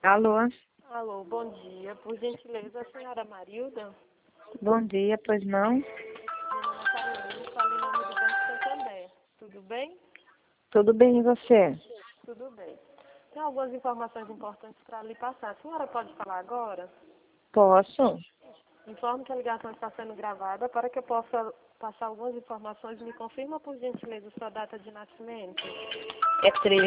Alô, Alô, bom dia. Por gentileza, a senhora Marilda? bom dia, pois não? Meu nome é Carolina, falo em nome do Banco Santander. Tudo bem? Tudo bem, e você? Tudo bem. Tem algumas informações importantes para lhe passar. A senhora pode falar agora? Posso? Informo que a ligação está sendo gravada. Para que eu possa passar algumas informações, me confirma, por gentileza, sua data de nascimento. É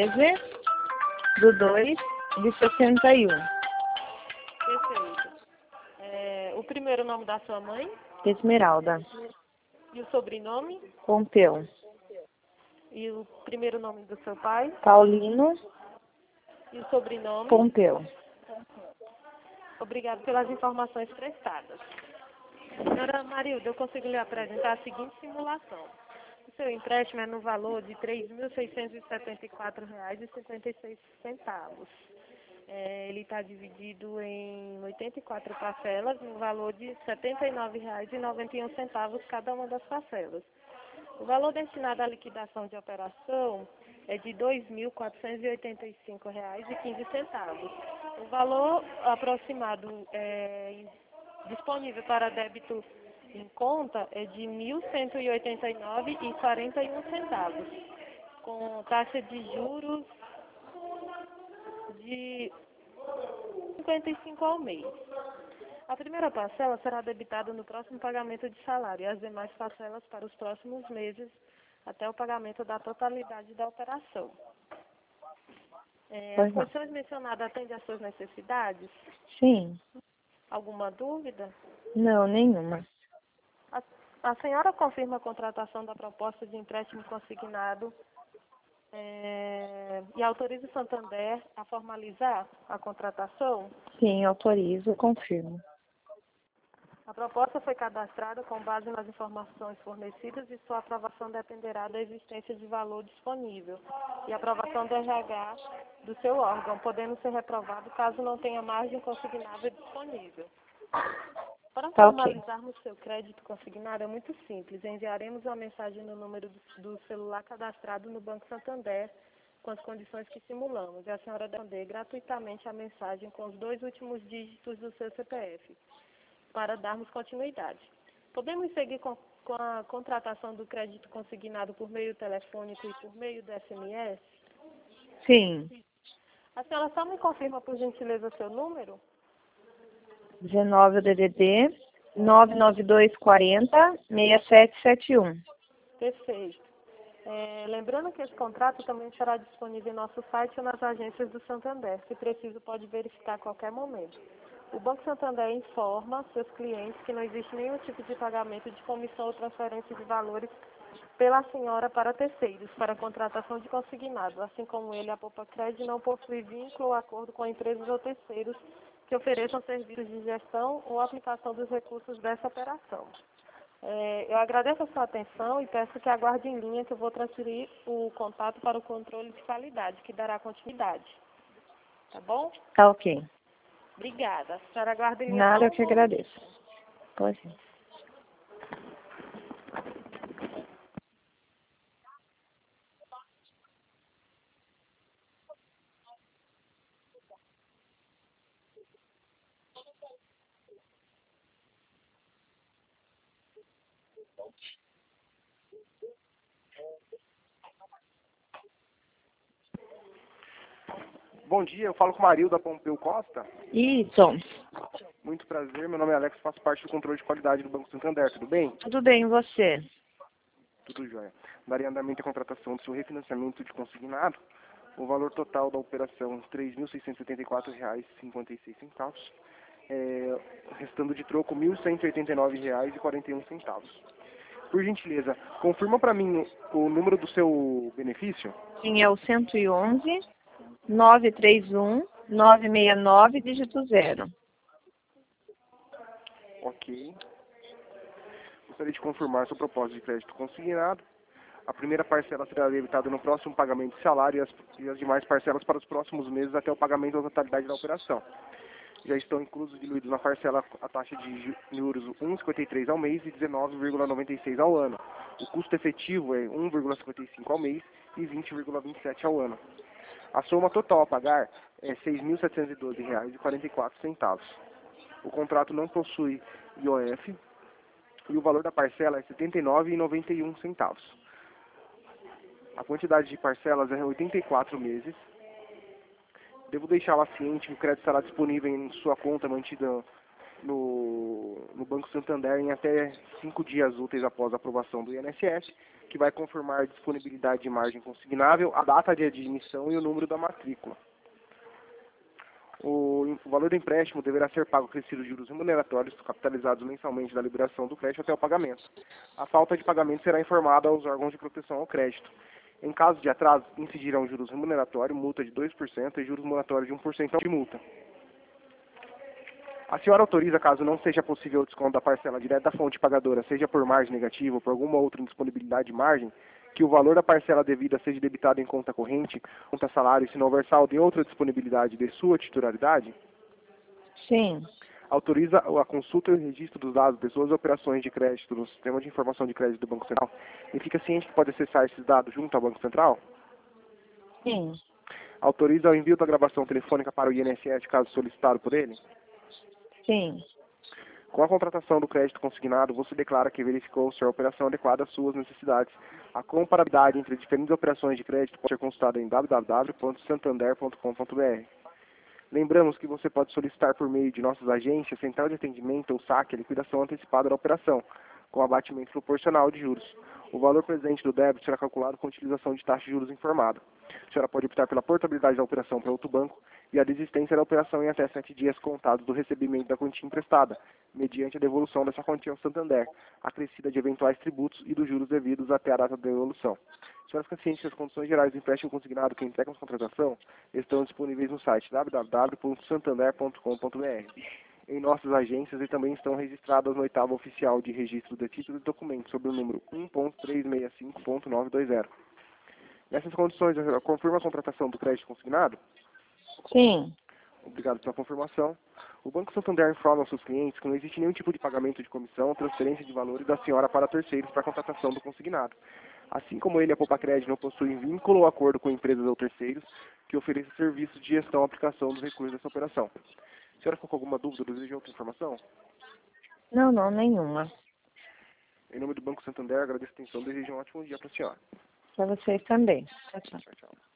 13/2/61. Perfeito. O primeiro nome da sua mãe Esmeralda. e o sobrenome Pompeu. e o primeiro nome do seu pai Paulino e o sobrenome. Pompeu. Obrigado pelas informações prestadas. Senhora Marilda, eu consigo lhe apresentar a seguinte simulação. O seu empréstimo é no valor de R$ 3.674,56. Ele está dividido em 84 parcelas, no valor de R$ 79,91 cada uma das parcelas. O valor destinado à liquidação de operação é de R$ 2.485,15. O valor aproximado disponível para débito em conta é de R$ 1.189,41, com taxa de juros de 55 ao mês. A primeira parcela será debitada no próximo pagamento de salário e as demais parcelas para os próximos meses até o pagamento da totalidade da operação. As Pois não. condições mencionadas atendem às suas necessidades? Sim. Alguma dúvida? Não, nenhuma. A senhora confirma a contratação da proposta de empréstimo consignado e autoriza o Santander a formalizar a contratação? Sim, autorizo, confirmo. A proposta foi cadastrada com base nas informações fornecidas e sua aprovação dependerá da existência de valor disponível e aprovação do RH do seu órgão, podendo ser reprovado caso não tenha margem consignável disponível. Para Tá ok. formalizarmos seu crédito consignado é muito simples. Enviaremos uma mensagem no número do celular cadastrado no Banco Santander com as condições que simulamos. E a senhora deve responder gratuitamente a mensagem com os 2 últimos dígitos do seu CPF para darmos continuidade. Podemos seguir com a contratação do crédito consignado por meio telefônico e por meio do SMS? Sim. A senhora só me confirma, por gentileza, seu número? 19 DDD 99240-6771. Perfeito. Lembrando que esse contrato também será disponível em nosso site ou nas agências do Santander. Se preciso, pode verificar a qualquer momento. O Banco Santander informa seus clientes que não existe nenhum tipo de pagamento de comissão ou transferência de valores pela senhora para terceiros, para a contratação de consignado. Assim como ele, a Poupa-Cred não possui vínculo ou acordo com empresas ou terceiros que ofereçam serviços de gestão ou aplicação dos recursos dessa operação. Eu agradeço a sua atenção e peço que aguarde em linha que eu vou transferir o contato para o controle de qualidade, que dará continuidade. Tá bom? Tá ok. Obrigada. A senhora aguarda em linha. Nada, eu que agradeço. Pois é. Bom dia, eu falo com o Marilda Pompeu Costa. Isso. Muito prazer, meu nome é Alex, faço parte do controle de qualidade do Banco Santander, tudo bem? Tudo bem, e você? Tudo jóia. Darei andamento à contratação do seu refinanciamento de consignado. O valor total da operação R$ 3.674,56. Restando de troco R$ 1.189,41. Por gentileza, confirma para mim o número do seu benefício? Sim, é o 111-931-969, dígito 0. Ok. Gostaria de confirmar seu propósito de crédito consignado. A primeira parcela será debitada no próximo pagamento de salário e as demais parcelas para os próximos meses até o pagamento da totalidade da operação. Já estão inclusos diluídos na parcela a taxa de juros 1,53 ao mês e 19,96 ao ano. O custo efetivo é 1,55 ao mês e 20,27 ao ano. A soma total a pagar é R$ 6.712,44. O contrato não possui IOF e o valor da parcela é R$ 79,91. A quantidade de parcelas é 84 meses. Devo deixá-la ciente que o crédito estará disponível em sua conta mantida no Banco Santander em até 5 dias úteis após a aprovação do INSS, que vai confirmar a disponibilidade de margem consignável, a data de admissão e o número da matrícula. O valor do empréstimo deverá ser pago acrescido de juros remuneratórios capitalizados mensalmente da liberação do crédito até o pagamento. A falta de pagamento será informada aos órgãos de proteção ao crédito. Em caso de atraso, incidirão juros remuneratórios, multa de 2% e juros moratórios de 1% de multa. A senhora autoriza, caso não seja possível o desconto da parcela direta da fonte pagadora, seja por margem negativa ou por alguma outra indisponibilidade de margem, que o valor da parcela devida seja debitado em conta corrente, conta salário, se não houver saldo em outra disponibilidade de sua titularidade? Sim. Autoriza a consulta e o registro dos dados de suas operações de crédito no Sistema de Informação de Crédito do Banco Central e fica ciente que pode acessar esses dados junto ao Banco Central? Sim. Autoriza o envio da gravação telefônica para o INSS, caso solicitado por ele? Sim. Com a contratação do crédito consignado, você declara que verificou se a operação adequada às suas necessidades. A comparabilidade entre diferentes operações de crédito pode ser consultada em www.santander.com.br. Lembramos que você pode solicitar por meio de nossas agências, central de atendimento ou saque a liquidação antecipada da operação, com abatimento proporcional de juros. O valor presente do débito será calculado com utilização de taxa de juros informada. A senhora pode optar pela portabilidade da operação para outro banco e a desistência da operação em até 7 dias contados do recebimento da quantia emprestada, mediante a devolução dessa quantia ao Santander, acrescida de eventuais tributos e dos juros devidos até a data da devolução. A senhora fica ciente que as condições gerais do empréstimo consignado que integram a contratação estão disponíveis no site www.santander.com.br, em nossas agências e também estão registradas no 8º Oficial de Registro de Títulos e Documentos, sob o número 1.365.920. Nessas condições, confirma a contratação do crédito consignado? Sim. Obrigado pela confirmação. O Banco Santander informa aos seus clientes que não existe nenhum tipo de pagamento de comissão ou transferência de valores da senhora para terceiros para a contratação do consignado. Assim como ele, a Poupa Crédito não possui vínculo ou acordo com empresas ou terceiros que ofereçam serviços de gestão e aplicação dos recursos dessa operação. A senhora ficou com alguma dúvida ou deseja outra informação? Não, nenhuma. Em nome do Banco Santander, agradeço a atenção e desejo um ótimo dia para a senhora. Para vocês também. Tchau, tchau. Tchau, tchau.